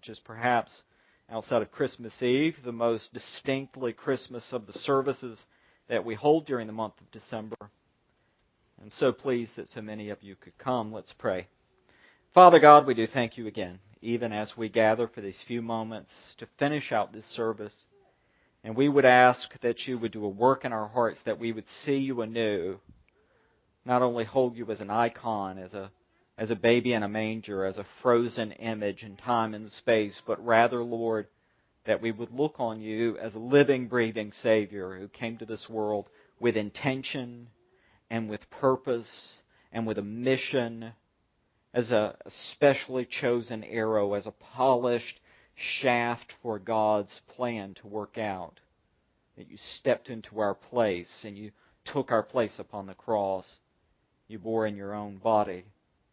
which is perhaps, outside of Christmas Eve, the most distinctly Christmas of the services that we hold during the month of December. I'm so pleased that so many of you could come. Let's pray. Father God, we do thank you again, even as we gather for these few moments to finish out this service. And we would ask that you would do a work in our hearts, that we would see you anew, not only hold you as an icon, as a baby in a manger, as a frozen image in time and space, but rather, Lord, that we would look on you as a living, breathing Savior who came to this world with intention and with purpose and with a mission, as a specially chosen arrow, as a polished shaft for God's plan to work out. That you stepped into our place and you took our place upon the cross. You bore in your own body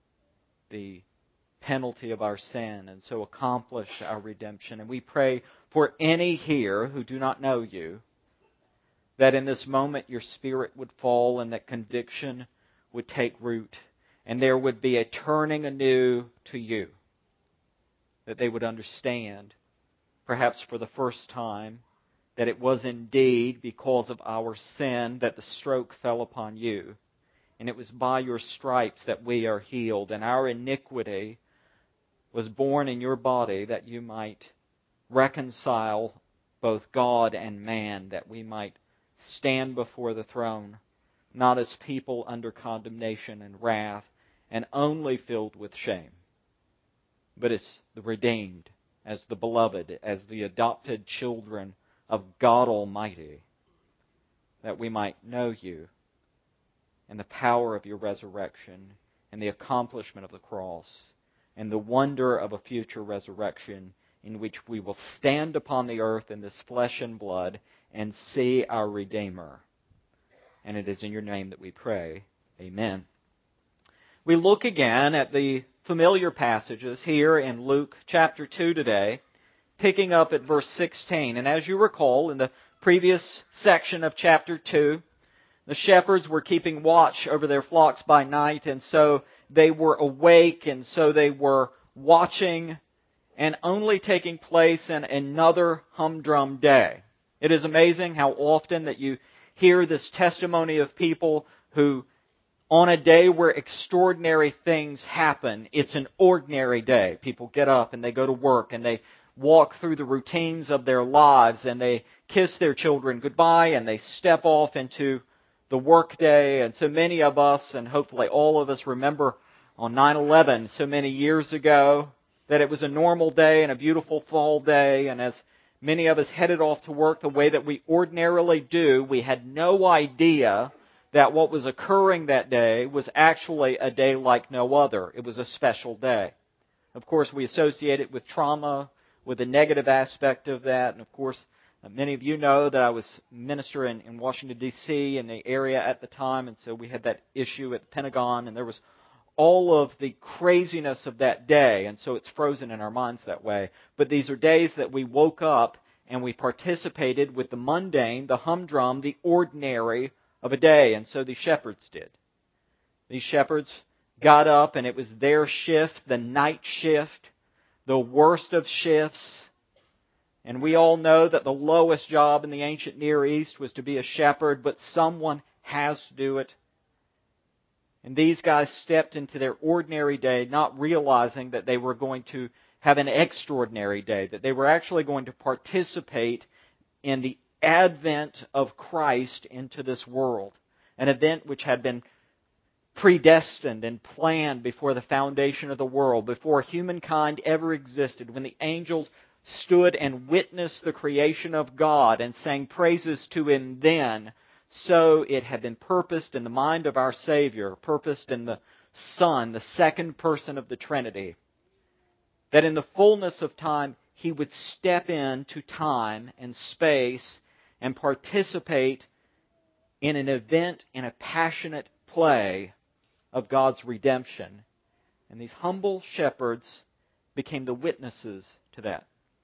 the penalty of our sin and so accomplished our redemption. And we pray for any here who do not know you, that in this moment your Spirit would fall and that conviction would take root and there would be a turning anew to you. That they would understand, perhaps for the first time, that it was indeed because of our sin that the stroke fell upon you. And it was by your stripes that we are healed. And our iniquity was borne in your body that you might reconcile both God and man, that we might stand before the throne, not as people under condemnation and wrath, and only filled with shame, but as the redeemed, as the beloved, as the adopted children of God Almighty, that we might know you and the power of your resurrection and the accomplishment of the cross and the wonder of a future resurrection in which we will stand upon the earth in this flesh and blood and see our Redeemer. And it is in your name that we pray. Amen. We look again at the familiar passages here in Luke chapter 2 today, picking up at verse 16. And as you recall, in the previous section of chapter 2, the shepherds were keeping watch over their flocks by night, and so they were awake, and so they were watching, and only taking place in another humdrum day. It is amazing how often that you hear this testimony of people who, on a day where extraordinary things happen, it's an ordinary day. People get up and they go to work and they walk through the routines of their lives and they kiss their children goodbye and they step off into the workday. And so many of us, and hopefully all of us, remember on 9/11 so many years ago that it was a normal day and a beautiful fall day, and as many of us headed off to work the way that we ordinarily do, we had no idea that what was occurring that day was actually a day like no other. It was a special day. Of course, we associate it with trauma, with the negative aspect of that. And of course, many of you know that I was minister in Washington, D.C., in the area at the time. And so we had that issue at the Pentagon. And there was all of the craziness of that day. And so it's frozen in our minds that way. But these are days that we woke up and we participated with the mundane, the humdrum, the ordinary of a day, and so the shepherds did. These shepherds got up, and it was their shift, the night shift, the worst of shifts. And we all know that the lowest job in the ancient Near East was to be a shepherd, but someone has to do it. And these guys stepped into their ordinary day, not realizing that they were going to have an extraordinary day, that they were actually going to participate in the advent of Christ into this world, an event which had been predestined and planned before the foundation of the world, before humankind ever existed, when the angels stood and witnessed the creation of God and sang praises to Him then. So it had been purposed in the mind of our Savior, purposed in the Son, the second person of the Trinity, that in the fullness of time He would step into time and space and participate in an event, in a passionate play of God's redemption. And these humble shepherds became the witnesses to that.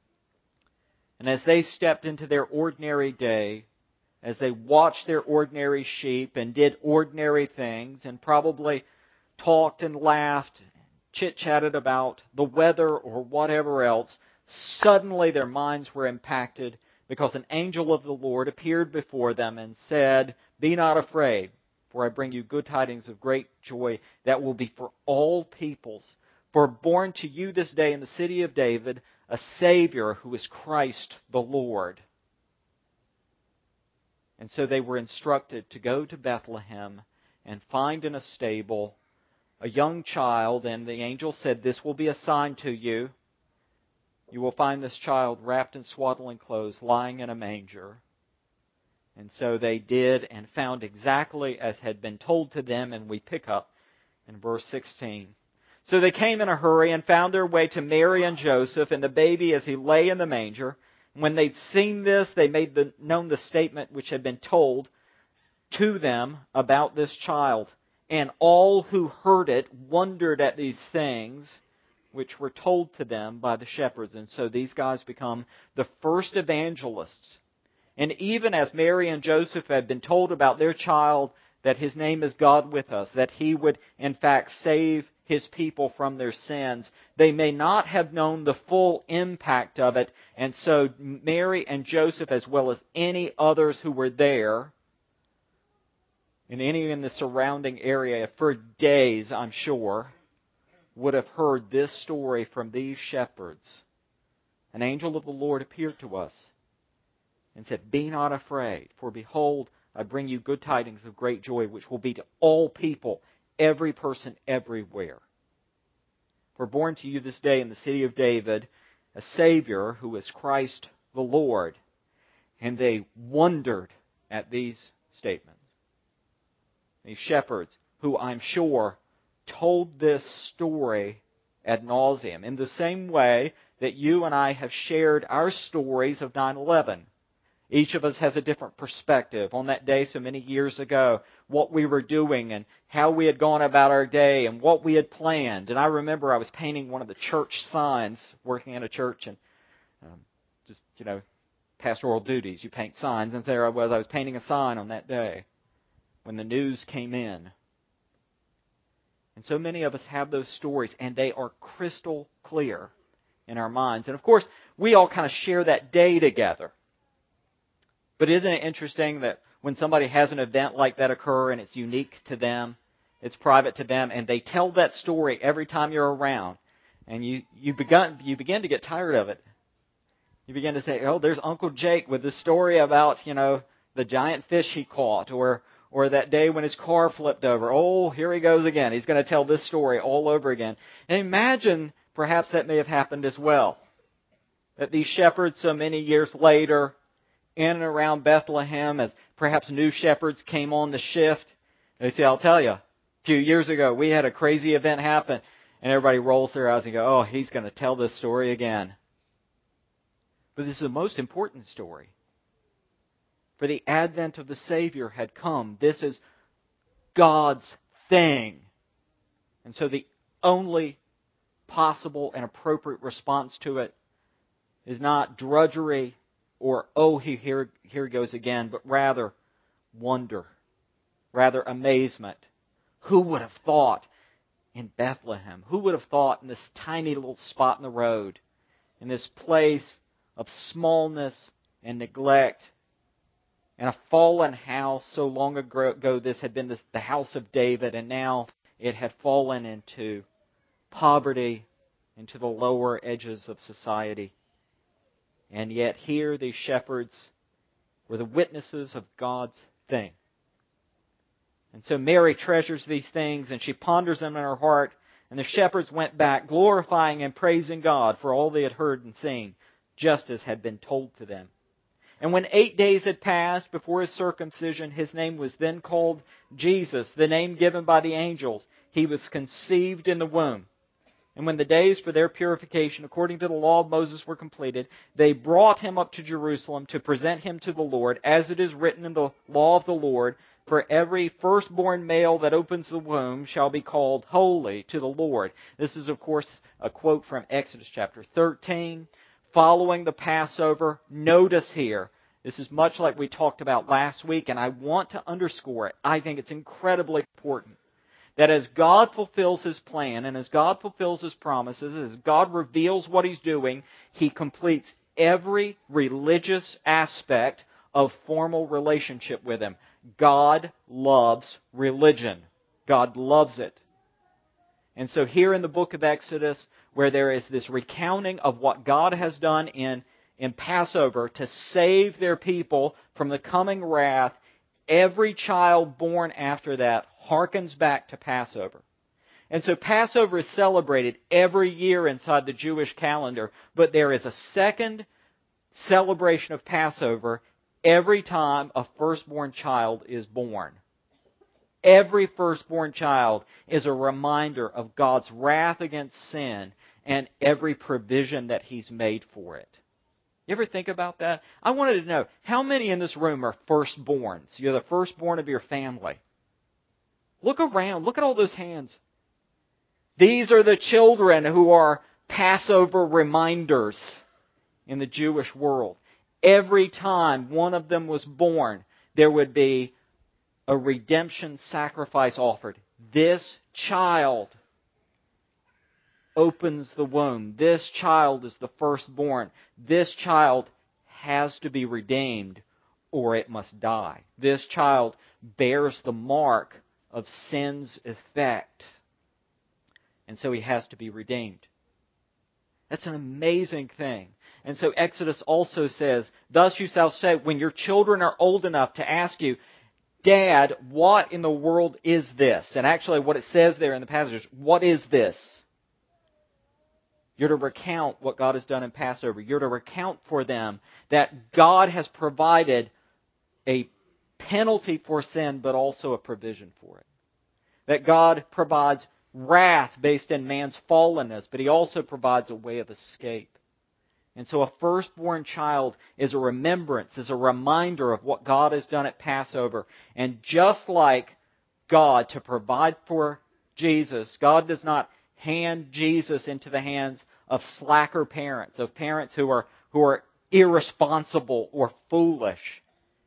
And as they stepped into their ordinary day, as they watched their ordinary sheep and did ordinary things and probably talked and laughed, chit-chatted about the weather or whatever else, Suddenly their minds were impacted because an angel of the Lord appeared before them and said, "Be not afraid, for I bring you good tidings of great joy that will be for all peoples. For born to you this day in the city of David a Savior who is Christ the Lord." And so they were instructed to go to Bethlehem and find in a stable a young child, and the angel said, "This will be a sign to you. You will find this child wrapped in swaddling clothes, lying in a manger." And so they did and found exactly as had been told to them, and we pick up in verse 16. "So they came in a hurry and found their way to Mary and Joseph and the baby as he lay in the manger. When they'd seen this, they made known the statement which had been told to them about this child. And all who heard it wondered at these things which were told to them by the shepherds." And so these guys become the first evangelists. And even as Mary and Joseph had been told about their child, that his name is God with us, that he would in fact save his people from their sins, they may not have known the full impact of it. And so Mary and Joseph, as well as any others who were there, and any in the surrounding area, for days, I'm sure, would have heard this story from these shepherds. An angel of the Lord appeared to us and said, "Be not afraid, for behold, I bring you good tidings of great joy, which will be to all people, every person everywhere. For born to you this day in the city of David a Savior who is Christ the Lord." And they wondered at these statements. These shepherds, who I'm sure told this story ad nauseum, in the same way that you and I have shared our stories of 9/11. Each of us has a different perspective on that day so many years ago, what we were doing and how we had gone about our day and what we had planned. And I remember I was painting one of the church signs, working in a church, and pastoral duties, you paint signs. And there I was painting a sign on that day when the news came in. And so many of us have those stories, and they are crystal clear in our minds. And of course, we all kind of share that day together. But isn't it interesting that when somebody has an event like that occur and it's unique to them, it's private to them, and they tell that story every time you're around, and you begin to get tired of it. You begin to say, "Oh, there's Uncle Jake with this story about, the giant fish he caught, or that day when his car flipped over. Oh, here he goes again. He's going to tell this story all over again." And imagine perhaps that may have happened as well. That these shepherds so many years later, in and around Bethlehem, as perhaps new shepherds came on the shift, they say, "I'll tell you, a few years ago we had a crazy event happen." And everybody rolls their eyes and go, "Oh, he's going to tell this story again." But this is the most important story. For the advent of the Savior had come. This is God's thing. And so the only possible and appropriate response to it is not drudgery or, "Oh, here goes again," but rather wonder, rather amazement. Who would have thought in Bethlehem? Who would have thought in this tiny little spot in the road, in this place of smallness and neglect, in a fallen house? So long ago this had been the house of David, and now it had fallen into poverty, into the lower edges of society. And yet here these shepherds were the witnesses of God's thing. And so Mary treasures these things, and she ponders them in her heart. And the shepherds went back, glorifying and praising God for all they had heard and seen, just as had been told to them. And when 8 days had passed before his circumcision, his name was then called Jesus, the name given by the angels. He was conceived in the womb. And when the days for their purification, according to the law of Moses, were completed, they brought him up to Jerusalem to present him to the Lord, as it is written in the law of the Lord, "For every firstborn male that opens the womb shall be called holy to the Lord." This is, of course, a quote from Exodus chapter 13. Following the Passover, notice here, this is much like we talked about last week, and I want to underscore it. I think it's incredibly important that as God fulfills His plan and as God fulfills His promises, as God reveals what He's doing, He completes every religious aspect of formal relationship with Him. God loves religion. God loves it. And so here in the book of Exodus, where there is this recounting of what God has done in Passover to save their people from the coming wrath, every child born after that harkens back to Passover. And so Passover is celebrated every year inside the Jewish calendar, but there is a second celebration of Passover every time a firstborn child is born. Every firstborn child is a reminder of God's wrath against sin and every provision that He's made for it. You ever think about that? I wanted to know, how many in this room are firstborns? You're the firstborn of your family. Look around. Look at all those hands. These are the children who are Passover reminders in the Jewish world. Every time one of them was born, there would be a redemption sacrifice offered. This child opens the womb. This child is the firstborn. This child has to be redeemed or it must die. This child bears the mark of sin's effect. And so he has to be redeemed. That's an amazing thing. And so Exodus also says, thus you shall say, when your children are old enough to ask you, Dad, what in the world is this? And actually what it says there in the passage is, what is this? You're to recount what God has done in Passover. You're to recount for them that God has provided a penalty for sin, but also a provision for it. That God provides wrath based in man's fallenness, but He also provides a way of escape. And so a firstborn child is a remembrance, is a reminder of what God has done at Passover. And just like God to provide for Jesus, God does not hand Jesus into the hands of slacker parents, of parents who are irresponsible or foolish.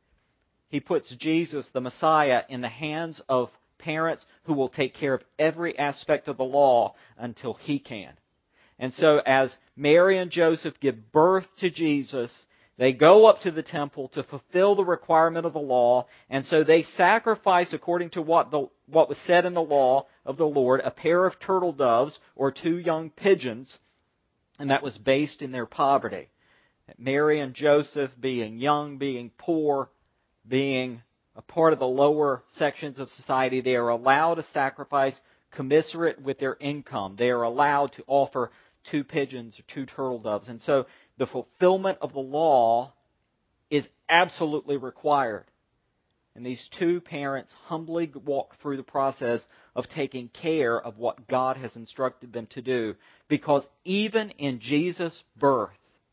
He puts Jesus, the Messiah, in the hands of parents who will take care of every aspect of the law until He can. And so as Mary and Joseph give birth to Jesus, they go up to the temple to fulfill the requirement of the law, and so they sacrifice, according to what was said in the law of the Lord, a pair of turtle doves or 2 young pigeons, and that was based in their poverty. Mary and Joseph, being young, being poor, being a part of the lower sections of society, they are allowed to sacrifice commensurate with their income. They are allowed to offer 2 pigeons or 2 turtle doves. And so the fulfillment of the law is absolutely required. And these 2 parents humbly walk through the process of taking care of what God has instructed them to do. Because even in Jesus' birth,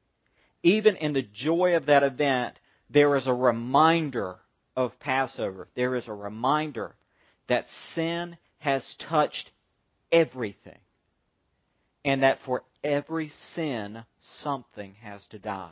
even in the joy of that event, there is a reminder of Passover. There is a reminder that sin has touched everything. And that for every sin, something has to die.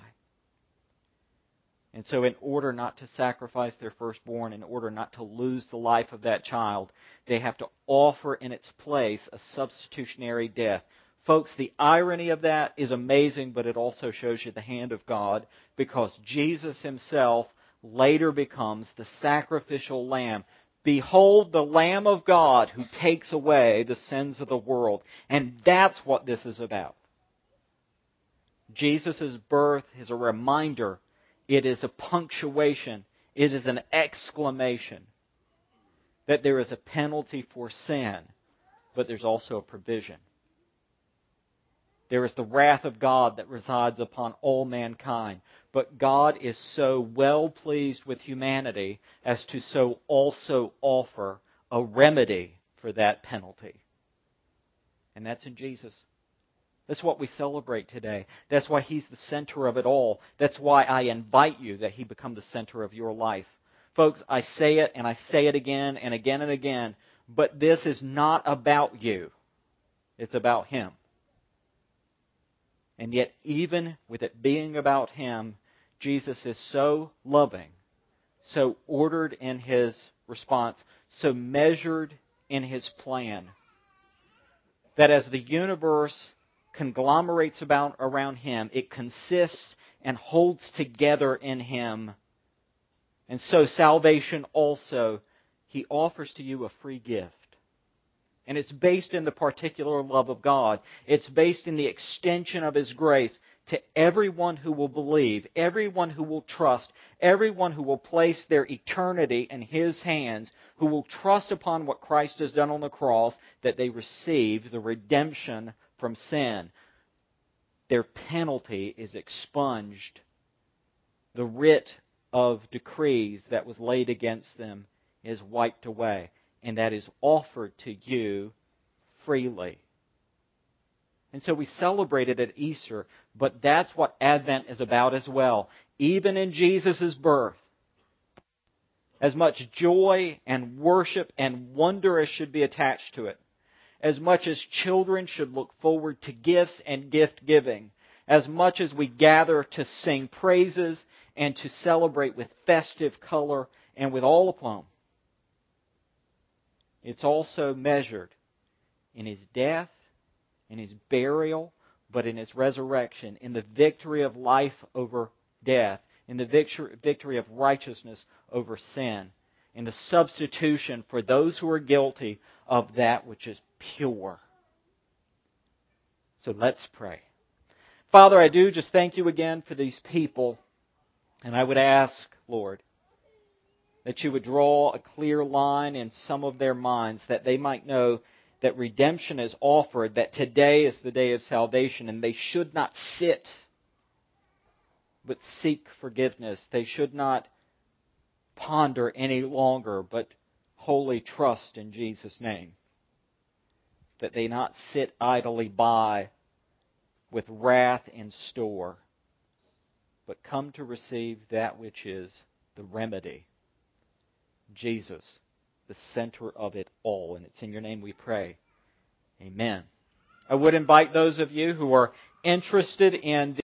And so in order not to sacrifice their firstborn, in order not to lose the life of that child, they have to offer in its place a substitutionary death. Folks, the irony of that is amazing, but it also shows you the hand of God, because Jesus Himself later becomes the sacrificial lamb. Behold the Lamb of God who takes away the sins of the world. And that's what this is about. Jesus' birth is a reminder. It is a punctuation. It is an exclamation that there is a penalty for sin, but there's also a provision. There is the wrath of God that resides upon all mankind. But God is so well pleased with humanity as to so also offer a remedy for that penalty. And that's in Jesus. That's what we celebrate today. That's why He's the center of it all. That's why I invite you that He become the center of your life. Folks, I say it and I say it again and again and again, but this is not about you. It's about Him. And yet, even with it being about Him, Jesus is so loving, so ordered in His response, so measured in His plan. That as the universe conglomerates around Him, it consists and holds together in Him. And so salvation also, He offers to you a free gift. And it's based in the particular love of God. It's based in the extension of His grace to everyone who will believe, everyone who will trust, everyone who will place their eternity in His hands, who will trust upon what Christ has done on the cross, that they receive the redemption from sin. Their penalty is expunged. The writ of decrees that was laid against them is wiped away. And that is offered to you freely. And so we celebrate it at Easter, but that's what Advent is about as well. Even in Jesus' birth, as much joy and worship and wonder as should be attached to it, as much as children should look forward to gifts and gift giving, as much as we gather to sing praises and to celebrate with festive color and with all aplomb, it's also measured in His death, in His burial, but in His resurrection, in the victory of life over death, in the victory of righteousness over sin, in the substitution for those who are guilty of that which is pure. So let's pray. Father, I do just thank You again for these people, and I would ask, Lord, that You would draw a clear line in some of their minds, that they might know that redemption is offered, that today is the day of salvation, and they should not sit but seek forgiveness. They should not ponder any longer, but wholly trust in Jesus' name. That they not sit idly by with wrath in store, but come to receive that which is the remedy. Jesus, the center of it all. And it's in Your name we pray. Amen. I would invite those of you who are interested in